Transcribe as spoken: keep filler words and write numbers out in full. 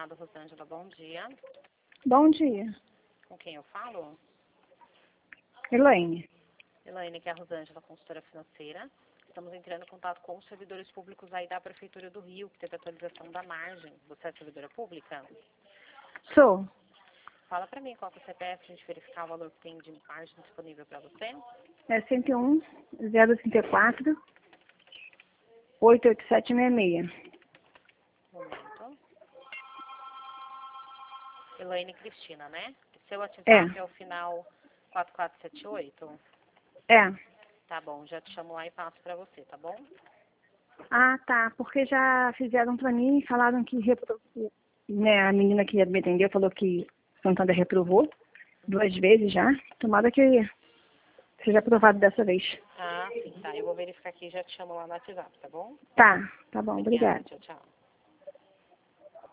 Estado, Rosângela, bom dia. Bom dia. Com quem eu falo? Elaine. Elaine, que é a Rosângela, consultora financeira. Estamos entrando em contato com os servidores públicos aí da Prefeitura do Rio, que teve atualização da margem. Você é servidora pública? Sou. Fala para mim qual que é o C P F, para a gente verificar o valor que tem de margem disponível para você. É cento e um, zero trinta e quatro, oito oito sete seis seis. Um momento. Elaine Cristina, né? Seu WhatsApp É. é o final quatro quatro sete oito? É. Tá bom, já te chamo lá e passo para você, tá bom? Ah, tá. Porque já fizeram pra mim e falaram que reprovou. Né, a menina que me atendeu falou que Santander reprovou duas vezes já. Tomara que seja aprovado dessa vez. Ah, sim, tá. Eu vou verificar aqui e já te chamo lá no WhatsApp, tá bom? Tá, tá bom. Obrigada, Obrigada. tchau, tchau.